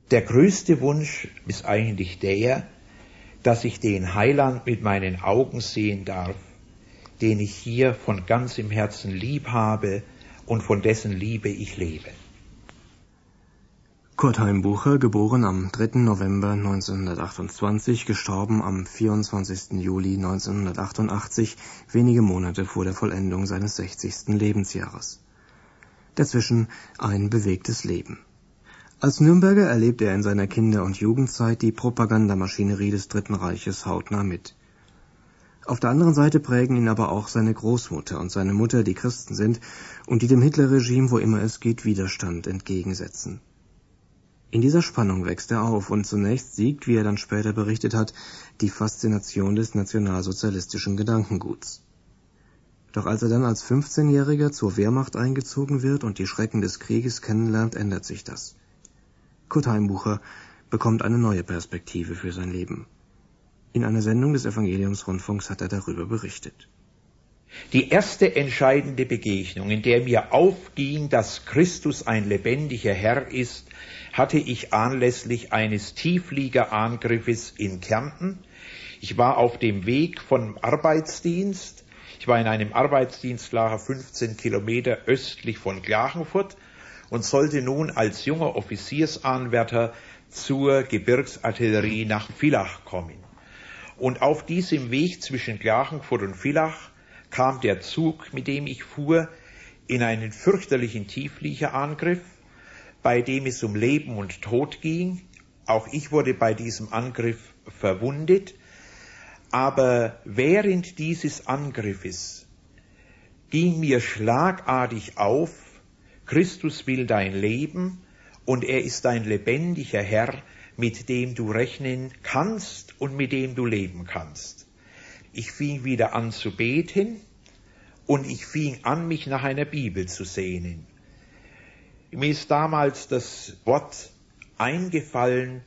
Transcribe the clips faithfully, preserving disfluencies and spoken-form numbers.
Der größte Wunsch ist eigentlich der, dass ich den Heiland mit meinen Augen sehen darf, den ich hier von ganzem Herzen lieb habe und von dessen Liebe ich lebe. Kurt Heimbucher, geboren am dritten November neunzehnhundertachtundzwanzig, gestorben am vierundzwanzigsten Juli neunzehnhundertachtundachtzig, wenige Monate vor der Vollendung seines sechzigsten Lebensjahres. Dazwischen ein bewegtes Leben. Als Nürnberger erlebt er in seiner Kinder- und Jugendzeit die Propagandamaschinerie des Dritten Reiches hautnah mit. Auf der anderen Seite prägen ihn aber auch seine Großmutter und seine Mutter, die Christen sind und die dem Hitlerregime, wo immer es geht, Widerstand entgegensetzen. In dieser Spannung wächst er auf und zunächst siegt, wie er dann später berichtet hat, die Faszination des nationalsozialistischen Gedankenguts. Doch als er dann als fünfzehnjähriger zur Wehrmacht eingezogen wird und die Schrecken des Krieges kennenlernt, ändert sich das. Kurt Heimbucher bekommt eine neue Perspektive für sein Leben. In einer Sendung des Evangeliumsrundfunks hat er darüber berichtet. Die erste entscheidende Begegnung, in der mir aufging, dass Christus ein lebendiger Herr ist, hatte ich anlässlich eines Tieffliegerangriffes in Kärnten. Ich war auf dem Weg vom Arbeitsdienst. Ich war in einem Arbeitsdienstlager fünfzehn Kilometer östlich von Klagenfurt und sollte nun als junger Offiziersanwärter zur Gebirgsartillerie nach Villach kommen. Und auf diesem Weg zwischen Klagenfurt und Villach kam der Zug, mit dem ich fuhr, in einen fürchterlichen Tieffliegerangriff, bei dem es um Leben und Tod ging. Auch ich wurde bei diesem Angriff verwundet. Aber während dieses Angriffes ging mir schlagartig auf, Christus will dein Leben und er ist ein lebendiger Herr, mit dem du rechnen kannst und mit dem du leben kannst. Ich fing wieder an zu beten und ich fing an, mich nach einer Bibel zu sehnen. Mir ist damals das Wort eingefallen,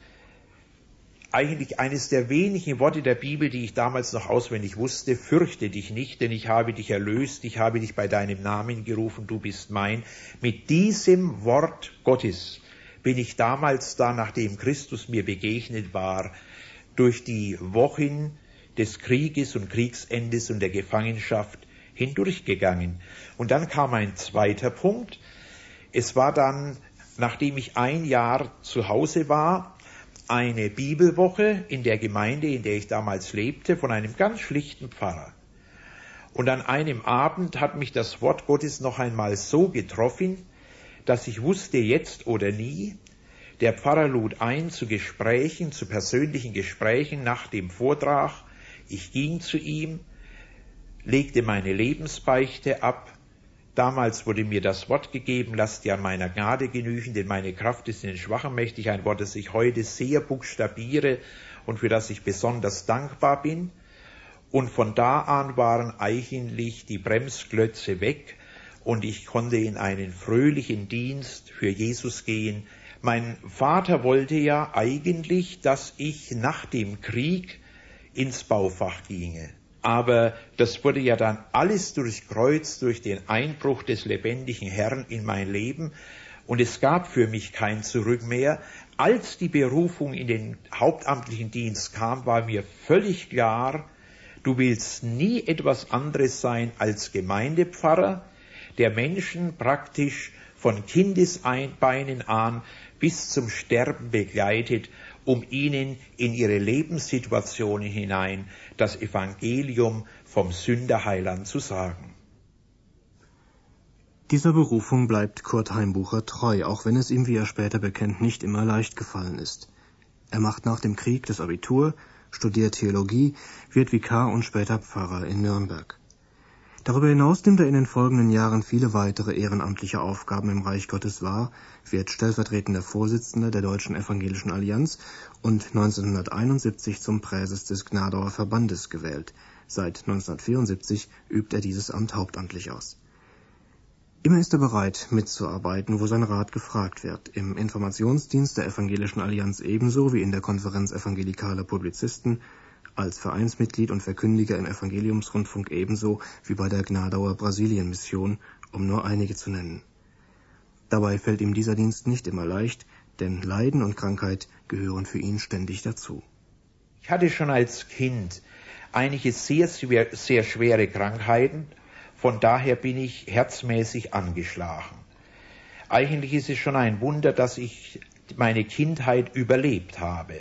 eigentlich eines der wenigen Worte der Bibel, die ich damals noch auswendig wusste: Fürchte dich nicht, denn ich habe dich erlöst, ich habe dich bei deinem Namen gerufen, du bist mein. Mit diesem Wort Gottes bin ich damals da, nachdem Christus mir begegnet war, durch die Wochen des Krieges und Kriegsendes und der Gefangenschaft hindurchgegangen. Und dann kam ein zweiter Punkt. Es war dann, nachdem ich ein Jahr zu Hause war, eine Bibelwoche in der Gemeinde, in der ich damals lebte, von einem ganz schlichten Pfarrer. Und an einem Abend hat mich das Wort Gottes noch einmal so getroffen, dass ich wusste, jetzt oder nie. Der Pfarrer lud ein zu Gesprächen, zu persönlichen Gesprächen nach dem Vortrag. Ich ging zu ihm, legte meine Lebensbeichte ab. Damals wurde mir das Wort gegeben: Lasst dir an meiner Gnade genügen, denn meine Kraft ist in den Schwachen mächtig. Ein Wort, das ich heute sehr buchstabiere und für das ich besonders dankbar bin. Und von da an waren eigentlich die Bremsklötze weg und ich konnte in einen fröhlichen Dienst für Jesus gehen. Mein Vater wollte ja eigentlich, dass ich nach dem Krieg ins Baufach ginge. Aber das wurde ja dann alles durchkreuzt durch den Einbruch des lebendigen Herrn in mein Leben und es gab für mich kein Zurück mehr. Als die Berufung in den hauptamtlichen Dienst kam, war mir völlig klar, du willst nie etwas anderes sein als Gemeindepfarrer, der Menschen praktisch von Kindesbeinen an bis zum Sterben begleitet, um ihnen in ihre Lebenssituationen hinein das Evangelium vom Sünderheiland zu sagen. Dieser Berufung bleibt Kurt Heimbucher treu, auch wenn es ihm, wie er später bekennt, nicht immer leicht gefallen ist. Er macht nach dem Krieg das Abitur, studiert Theologie, wird Vikar und später Pfarrer in Nürnberg. Darüber hinaus nimmt er in den folgenden Jahren viele weitere ehrenamtliche Aufgaben im Reich Gottes wahr, wird stellvertretender Vorsitzender der Deutschen Evangelischen Allianz und neunzehnhunderteinundsiebzig zum Präses des Gnadauer Verbandes gewählt. Seit neunzehnhundertvierundsiebzig übt er dieses Amt hauptamtlich aus. Immer ist er bereit, mitzuarbeiten, wo sein Rat gefragt wird, im Informationsdienst der Evangelischen Allianz ebenso wie in der Konferenz evangelikaler Publizisten, als Vereinsmitglied und Verkündiger im Evangeliumsrundfunk ebenso wie bei der Gnadauer Brasilien-Mission, um nur einige zu nennen. Dabei fällt ihm dieser Dienst nicht immer leicht, denn Leiden und Krankheit gehören für ihn ständig dazu. Ich hatte schon als Kind einige sehr, sehr, sehr schwere Krankheiten, von daher bin ich herzmäßig angeschlagen. Eigentlich ist es schon ein Wunder, dass ich meine Kindheit überlebt habe.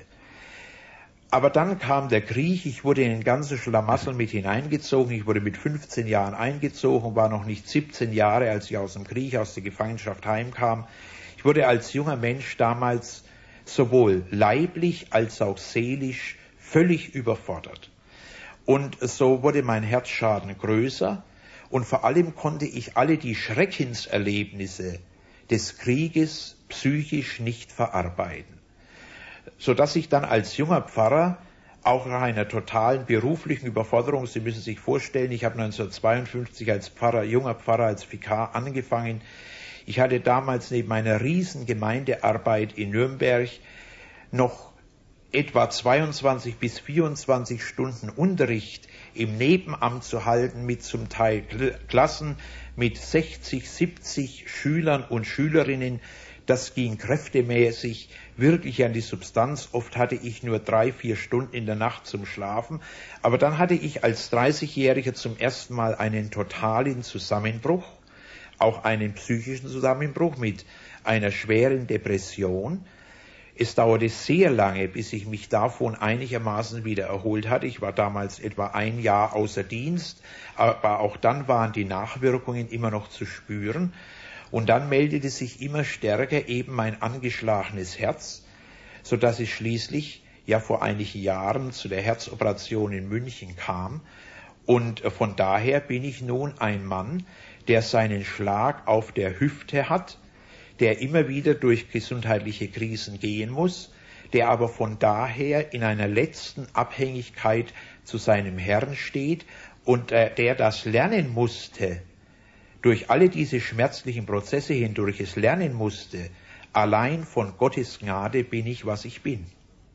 Aber dann kam der Krieg, ich wurde in den ganzen Schlamassel mit hineingezogen, ich wurde mit fünfzehn Jahren eingezogen, war noch nicht siebzehn Jahre, als ich aus dem Krieg, aus der Gefangenschaft heimkam. Ich wurde als junger Mensch damals sowohl leiblich als auch seelisch völlig überfordert. Und so wurde mein Herzschaden größer und vor allem konnte ich alle die Schreckenserlebnisse des Krieges psychisch nicht verarbeiten, sodass ich dann als junger Pfarrer auch nach einer totalen beruflichen Überforderung, Sie müssen sich vorstellen, ich habe neunzehnhundertzweiundfünfzig als Pfarrer, junger Pfarrer, als Vikar angefangen. Ich hatte damals neben meiner riesen Gemeindearbeit in Nürnberg noch etwa zweiundzwanzig bis vierundzwanzig Stunden Unterricht im Nebenamt zu halten mit zum Teil Klassen mit sechzig, siebzig Schülern und Schülerinnen. Das ging kräftemäßig wirklich an die Substanz. Oft hatte ich nur drei, vier Stunden in der Nacht zum Schlafen. Aber dann hatte ich als dreißigjähriger zum ersten Mal einen totalen Zusammenbruch, auch einen psychischen Zusammenbruch mit einer schweren Depression. Es dauerte sehr lange, bis ich mich davon einigermaßen wieder erholt hatte. Ich war damals etwa ein Jahr außer Dienst, aber auch dann waren die Nachwirkungen immer noch zu spüren. Und dann meldete sich immer stärker eben mein angeschlagenes Herz, so dass es schließlich ja vor einigen Jahren zu der Herzoperation in München kam. Und von daher bin ich nun ein Mann, der seinen Schlag auf der Hüfte hat, der immer wieder durch gesundheitliche Krisen gehen muss, der aber von daher in einer letzten Abhängigkeit zu seinem Herrn steht und äh, der das lernen musste, durch alle diese schmerzlichen Prozesse hindurch es lernen musste, allein von Gottes Gnade bin ich, was ich bin.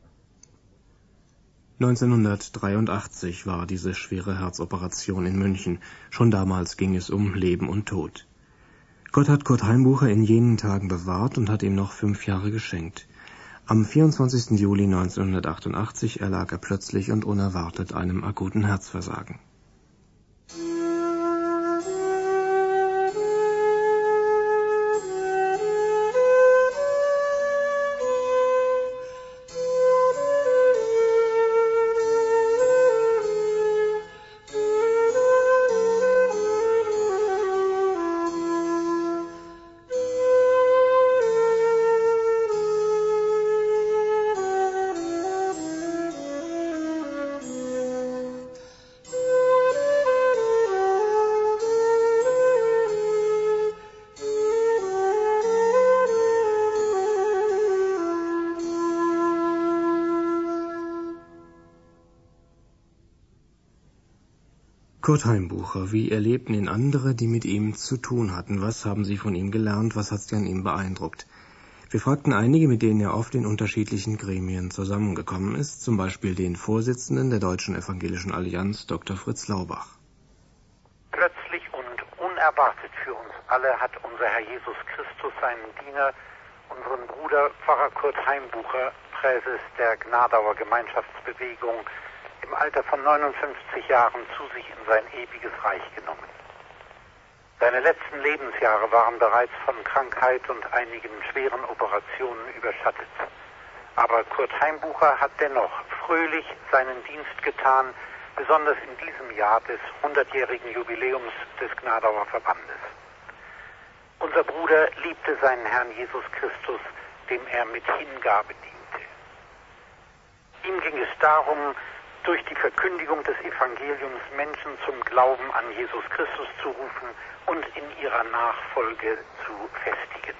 neunzehnhundertdreiundachtzig war diese schwere Herzoperation in München. Schon damals ging es um Leben und Tod. Gott hat Kurt Heimbucher in jenen Tagen bewahrt und hat ihm noch fünf Jahre geschenkt. Am vierundzwanzigsten Juli neunzehnhundertachtundachtzig erlag er plötzlich und unerwartet einem akuten Herzversagen. Kurt Heimbucher, wie erlebten ihn andere, die mit ihm zu tun hatten? Was haben sie von ihm gelernt? Was hat sie an ihm beeindruckt? Wir fragten einige, mit denen er oft in unterschiedlichen Gremien zusammengekommen ist, zum Beispiel den Vorsitzenden der Deutschen Evangelischen Allianz, Doktor Fritz Laubach. Plötzlich und unerwartet für uns alle hat unser Herr Jesus Christus seinen Diener, unseren Bruder Pfarrer Kurt Heimbucher, Präses der Gnadauer Gemeinschaftsbewegung, im Alter von neunundfünfzig Jahren zu sich in sein ewiges Reich genommen. Seine letzten Lebensjahre waren bereits von Krankheit und einigen schweren Operationen überschattet. Aber Kurt Heimbucher hat dennoch fröhlich seinen Dienst getan, besonders in diesem Jahr des hundertjährigen Jubiläums des Gnadauer Verbandes. Unser Bruder liebte seinen Herrn Jesus Christus, dem er mit Hingabe diente. Ihm ging es darum, durch die Verkündigung des Evangeliums Menschen zum Glauben an Jesus Christus zu rufen und in ihrer Nachfolge zu festigen.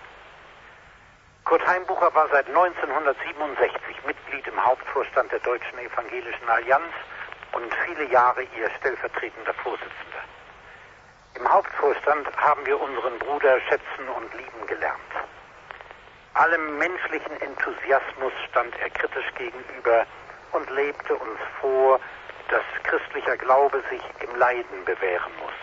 Kurt Heimbucher war seit neunzehnhundertsiebenundsechzig Mitglied im Hauptvorstand der Deutschen Evangelischen Allianz und viele Jahre ihr stellvertretender Vorsitzender. Im Hauptvorstand haben wir unseren Bruder schätzen und lieben gelernt. Allem menschlichen Enthusiasmus stand er kritisch gegenüber und lebte uns vor, dass christlicher Glaube sich im Leiden bewähren muss.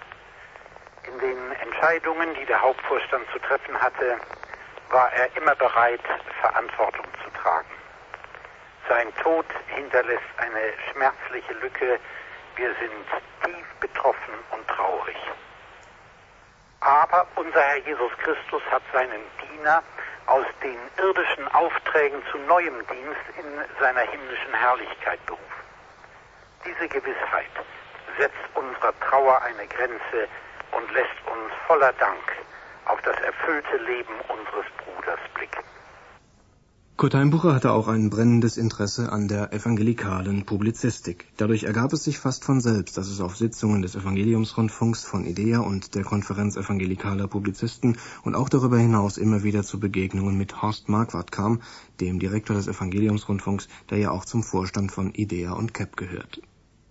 In den Entscheidungen, die der Hauptvorstand zu treffen hatte, war er immer bereit, Verantwortung zu tragen. Sein Tod hinterlässt eine schmerzliche Lücke. Wir sind tief betroffen und traurig. Aber unser Herr Jesus Christus hat seinen Diener aus den irdischen Aufträgen zu neuem Dienst in seiner himmlischen Herrlichkeit berufen. Diese Gewissheit setzt unserer Trauer eine Grenze und lässt uns voller Dank auf das erfüllte Leben unseres Bruders blicken. Kurt Heimbucher hatte auch ein brennendes Interesse an der evangelikalen Publizistik. Dadurch ergab es sich fast von selbst, dass es auf Sitzungen des Evangeliumsrundfunks von IDEA und der Konferenz evangelikaler Publizisten und auch darüber hinaus immer wieder zu Begegnungen mit Horst Marquardt kam, dem Direktor des Evangeliumsrundfunks, der ja auch zum Vorstand von IDEA und C E P gehört.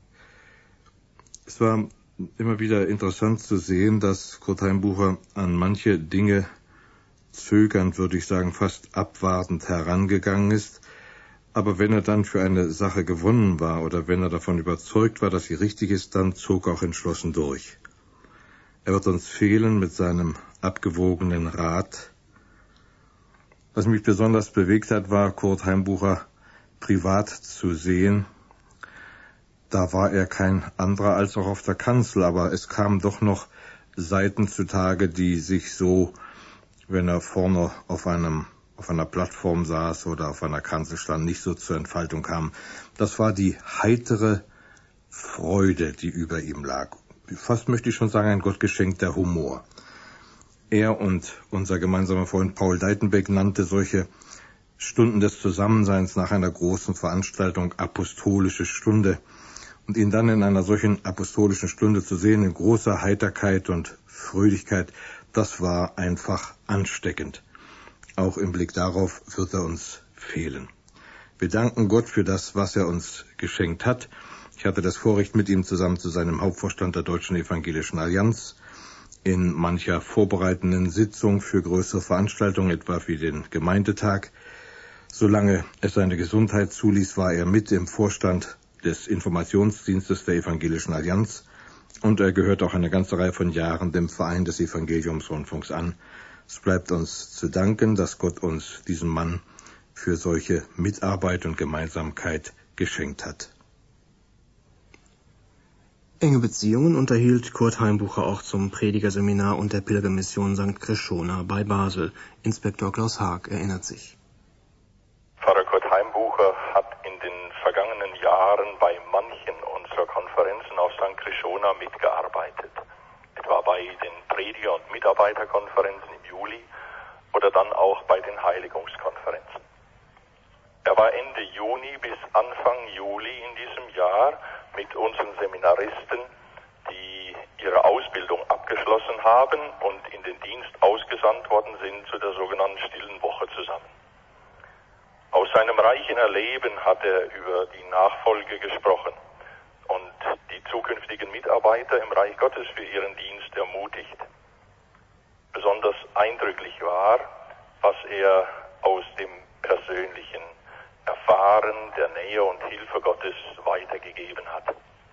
Es war immer wieder interessant zu sehen, dass Kurt Heimbucher an manche Dinge zögernd, würde ich sagen, fast abwartend herangegangen ist. Aber wenn er dann für eine Sache gewonnen war oder wenn er davon überzeugt war, dass sie richtig ist, dann zog er auch entschlossen durch. Er wird uns fehlen mit seinem abgewogenen Rat. Was mich besonders bewegt hat, war Kurt Heimbucher privat zu sehen. Da war er kein anderer als auch auf der Kanzel, aber es kamen doch noch Seiten zutage, die sich so, wenn er vorne auf einem auf einer Plattform saß oder auf einer Kanzel stand, nicht so zur Entfaltung kam. Das war die heitere Freude, die über ihm lag. Fast möchte ich schon sagen, ein gottgeschenkter Humor. Er und unser gemeinsamer Freund Paul Deitenbeck nannte solche Stunden des Zusammenseins nach einer großen Veranstaltung apostolische Stunde. Und ihn dann in einer solchen apostolischen Stunde zu sehen, in großer Heiterkeit und Fröhlichkeit, das war einfach ansteckend. Auch im Blick darauf wird er uns fehlen. Wir danken Gott für das, was er uns geschenkt hat. Ich hatte das Vorrecht, mit ihm zusammen zu seinem Hauptvorstand der Deutschen Evangelischen Allianz in mancher vorbereitenden Sitzung für größere Veranstaltungen, etwa wie den Gemeindetag. Solange es seine Gesundheit zuließ, war er mit im Vorstand des Informationsdienstes der Evangelischen Allianz und er gehört auch eine ganze Reihe von Jahren dem Verein des Evangeliumsrundfunks an. Es bleibt uns zu danken, dass Gott uns diesen Mann für solche Mitarbeit und Gemeinsamkeit geschenkt hat. Enge Beziehungen unterhielt Kurt Heimbucher auch zum Predigerseminar und der Pilgermission Sankt Krishona bei Basel. Inspektor Klaus Haag erinnert sich. Pfarrer Kurt Heimbucher hat in den vergangenen Jahren bei manchen unserer Konferenzen auf Sankt Krishona mitgearbeitet. Etwa bei den Prediger- und Mitarbeiterkonferenzen im Juli oder dann auch bei den Heiligungskonferenzen. Er war Ende Juni bis Anfang Juli in diesem Jahr mit unseren Seminaristen, die ihre Ausbildung abgeschlossen haben und in den Dienst ausgesandt worden sind, zu der sogenannten Stillen Woche zusammen. Aus seinem reichen Erleben hat er über die Nachfolge gesprochen und die zukünftigen Mitarbeiter im Reich Gottes für ihren Dienst ermutigt. Besonders eindrücklich war, was er aus dem persönlichen Erfahren der Nähe und Hilfe Gottes weitergegeben hat.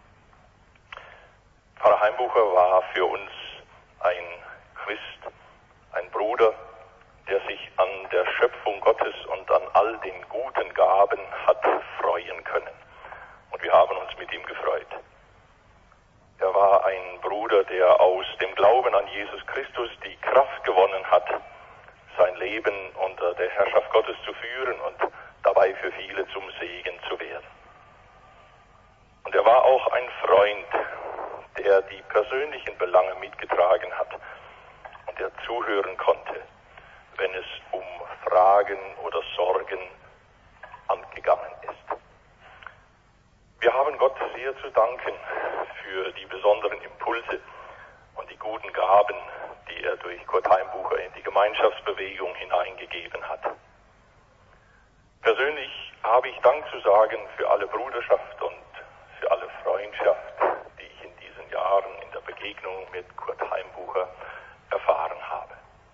Pfarrer Heimbucher war für uns ein Christ, ein Bruder, der sich an der Schöpfung Gottes und an all den guten Gaben hat freuen können. Und wir haben uns mit ihm gefreut. Er war ein Bruder, der aus dem Glauben an Jesus Christus die Kraft gewonnen hat, sein Leben unter der Herrschaft Gottes zu führen und dabei für viele zum Segen zu werden. Und er war auch ein Freund, der die persönlichen Belange mitgetragen hat und der zuhören konnte, wenn es um Fragen oder Sorgen angegangen ist. Wir haben Gott sehr zu danken für die besonderen Impulse und die guten Gaben, die er durch Kurt Heimbucher in die Gemeinschaftsbewegung hineingegeben hat. Persönlich habe ich Dank zu sagen für alle Bruderschaft und für alle Freundschaft, die ich in diesen Jahren in der Begegnung mit Kurt Heimbucher erfahren habe.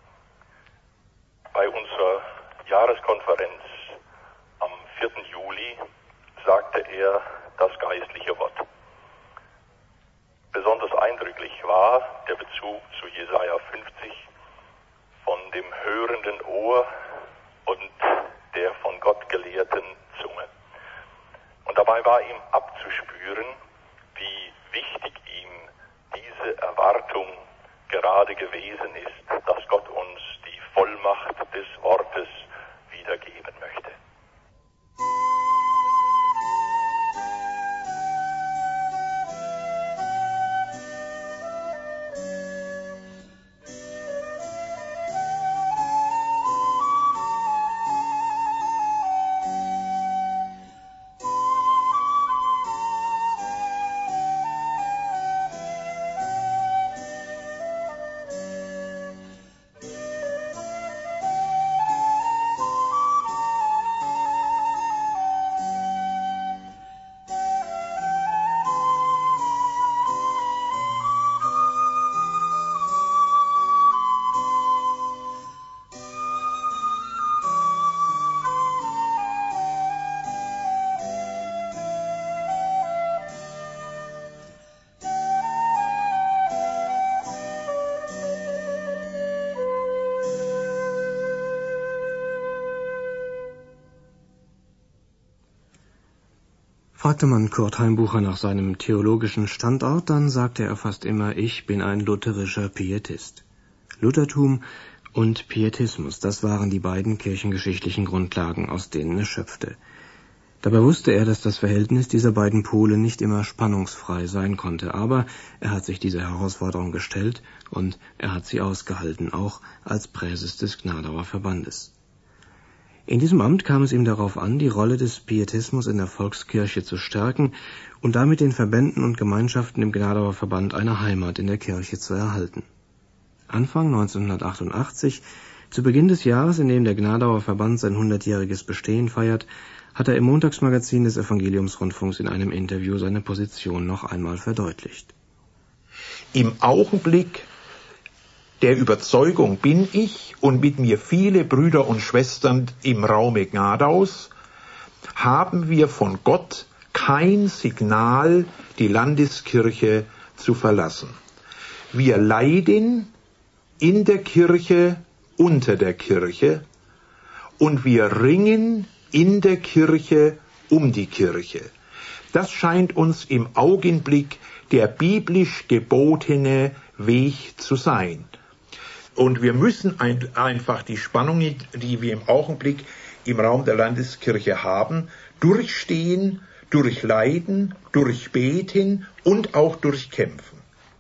Bei unserer Jahreskonferenz am vierten Juli sagte er das geistliche Wort. Besonders eindrücklich war der Bezug zu Jesaja fünfzig von dem hörenden Ohr und der von Gott gelehrten Zunge. Und dabei war ihm abzuspüren, wie wichtig ihm diese Erwartung gerade gewesen ist, dass Gott uns die Vollmacht des Wortes wiedergeben möchte. Fragte man Kurt Heimbucher nach seinem theologischen Standort, dann sagte er fast immer, ich bin ein lutherischer Pietist. Luthertum und Pietismus, das waren die beiden kirchengeschichtlichen Grundlagen, aus denen er schöpfte. Dabei wusste er, dass das Verhältnis dieser beiden Pole nicht immer spannungsfrei sein konnte, aber er hat sich dieser Herausforderung gestellt und er hat sie ausgehalten, auch als Präses des Gnadauer Verbandes. In diesem Amt kam es ihm darauf an, die Rolle des Pietismus in der Volkskirche zu stärken und damit den Verbänden und Gemeinschaften im Gnadauer Verband eine Heimat in der Kirche zu erhalten. Anfang neunzehnhundertachtundachtzig, zu Beginn des Jahres, in dem der Gnadauer Verband sein hundertjähriges Bestehen feiert, hat er im Montagsmagazin des Evangeliumsrundfunks in einem Interview seine Position noch einmal verdeutlicht. Im Augenblick der Überzeugung bin ich und mit mir viele Brüder und Schwestern im Raume Gnadaus, haben wir von Gott kein Signal, die Landeskirche zu verlassen. Wir leiden in der Kirche, unter der Kirche und wir ringen in der Kirche um die Kirche. Das scheint uns im Augenblick der biblisch gebotene Weg zu sein. Und wir müssen ein, einfach die Spannungen, die wir im Augenblick im Raum der Landeskirche haben, durchstehen, durchleiden, durchbeten und auch durchkämpfen.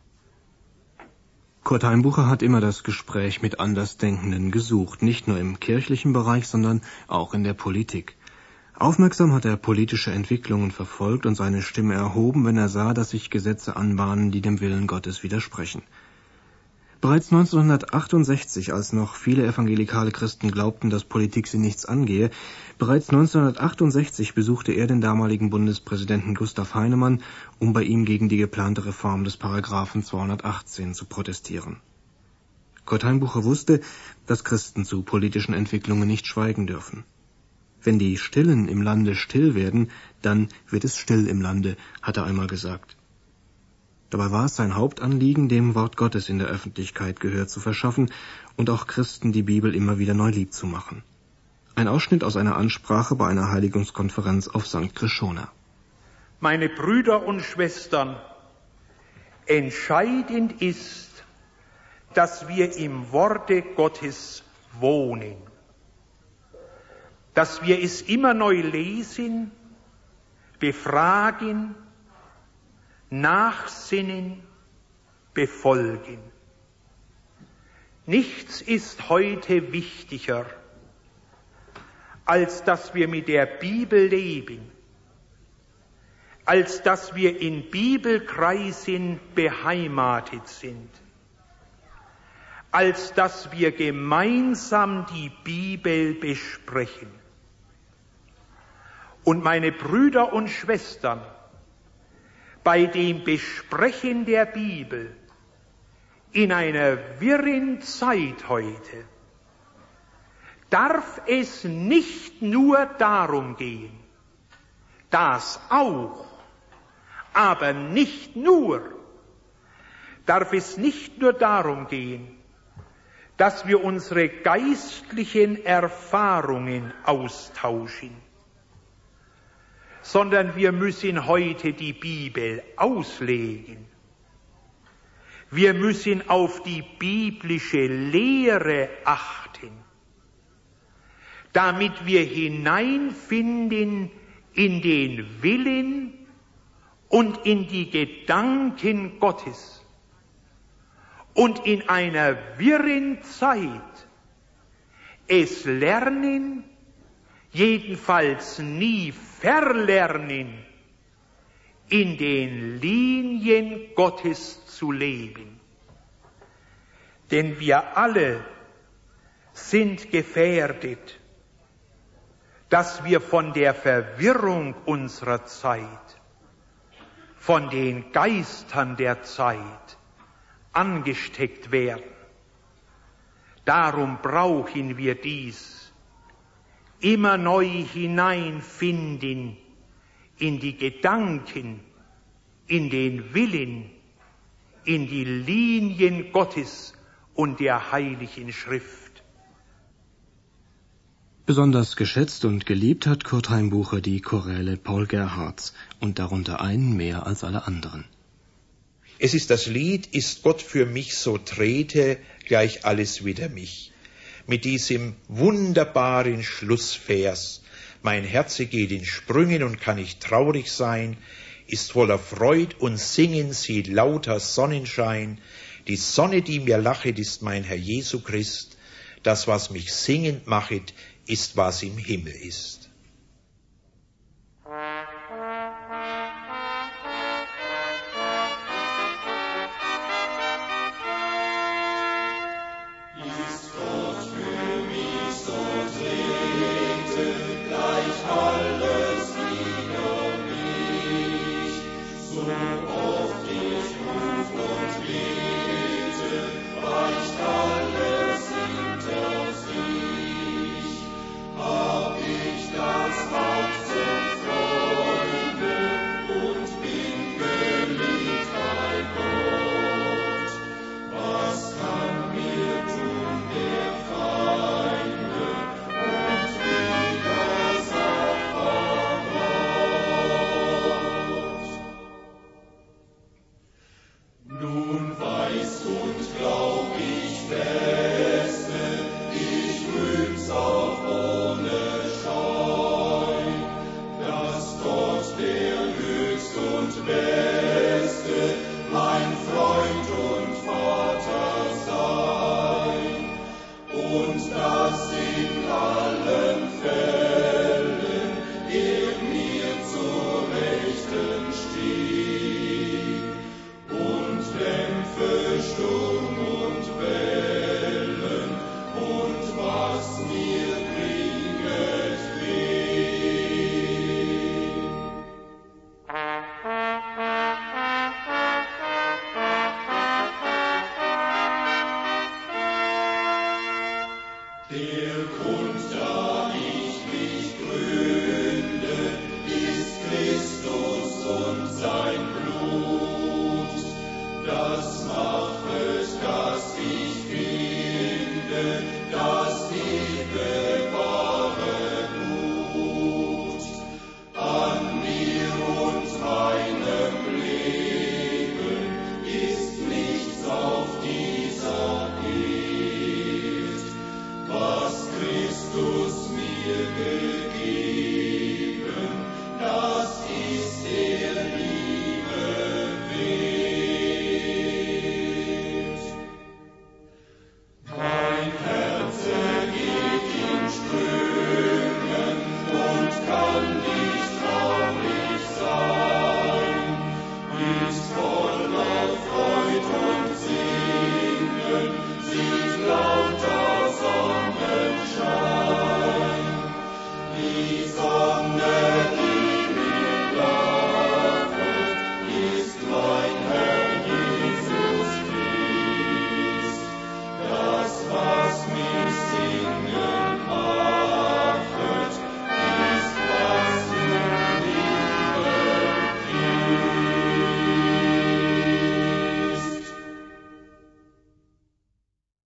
Kurt Heimbucher hat immer das Gespräch mit Andersdenkenden gesucht, nicht nur im kirchlichen Bereich, sondern auch in der Politik. Aufmerksam hat er politische Entwicklungen verfolgt und seine Stimme erhoben, wenn er sah, dass sich Gesetze anbahnen, die dem Willen Gottes widersprechen. Bereits neunzehnhundertachtundsechzig, als noch viele evangelikale Christen glaubten, dass Politik sie nichts angehe, bereits neunzehnhundertachtundsechzig besuchte er den damaligen Bundespräsidenten Gustav Heinemann, um bei ihm gegen die geplante Reform des Paragraphen zweihundertachtzehn zu protestieren. Kurt Heimbucher wusste, dass Christen zu politischen Entwicklungen nicht schweigen dürfen. Wenn die Stillen im Lande still werden, dann wird es still im Lande, hat er einmal gesagt. Dabei war es sein Hauptanliegen, dem Wort Gottes in der Öffentlichkeit Gehör zu verschaffen und auch Christen die Bibel immer wieder neu lieb zu machen. Ein Ausschnitt aus einer Ansprache bei einer Heiligungskonferenz auf Sankt Krishona. Meine Brüder und Schwestern, entscheidend ist, dass wir im Worte Gottes wohnen, dass wir es immer neu lesen, befragen, nachsinnen, befolgen. Nichts ist heute wichtiger, als dass wir mit der Bibel leben, als dass wir in Bibelkreisen beheimatet sind, als dass wir gemeinsam die Bibel besprechen. Und meine Brüder und Schwestern, bei dem Besprechen der Bibel in einer wirren Zeit heute darf es nicht nur darum gehen, das auch, aber nicht nur, darf es nicht nur darum gehen, dass wir unsere geistlichen Erfahrungen austauschen, sondern wir müssen heute die Bibel auslegen. Wir müssen auf die biblische Lehre achten, damit wir hineinfinden in den Willen und in die Gedanken Gottes und in einer wirren Zeit es lernen, jedenfalls nie verlernen, in den Linien Gottes zu leben. Denn wir alle sind gefährdet, dass wir von der Verwirrung unserer Zeit, von den Geistern der Zeit angesteckt werden. Darum brauchen wir dies, immer neu hineinfinden in die Gedanken, in den Willen, in die Linien Gottes und der Heiligen Schrift. Besonders geschätzt und geliebt hat Kurt Heimbucher die Choräle Paul Gerhardts und darunter einen mehr als alle anderen. Es ist das Lied, ist Gott für mich, so trete gleich alles wider mich. Mit diesem wunderbaren Schlussvers, mein Herze geht in Sprüngen und kann nicht traurig sein, ist voller Freud und Singen, sieht lauter Sonnenschein. Die Sonne, die mir lachet, ist mein Herr Jesu Christ. Das, was mich singend machet, ist, was im Himmel ist. Der Grund da